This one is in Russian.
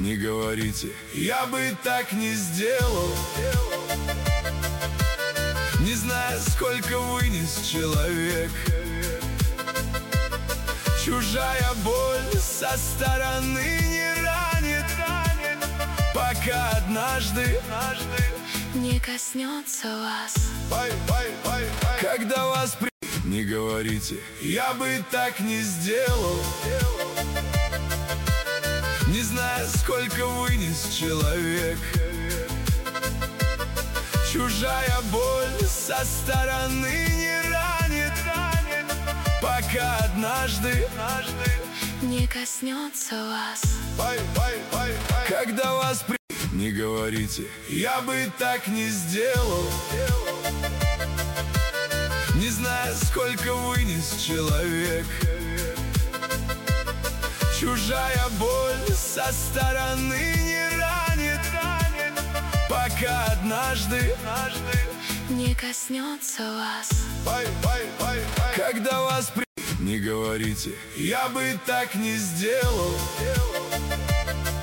не говорите, я бы так не сделал. Не знаю, сколько вынес человек. Чужая боль со стороны не ранит, пока однажды не коснется вас. Когда вас не говорите, я бы так не сделал. Не знаю, сколько вынес человек. Чужая боль со стороны не ранит, пока однажды не коснется вас. Когда вас не говорите, я бы так не сделал. Не знаю, сколько вынес человек. Чужая боль со стороны не ранит, пока однажды не коснется вас. Когда вас не говорите, я бы так не сделал.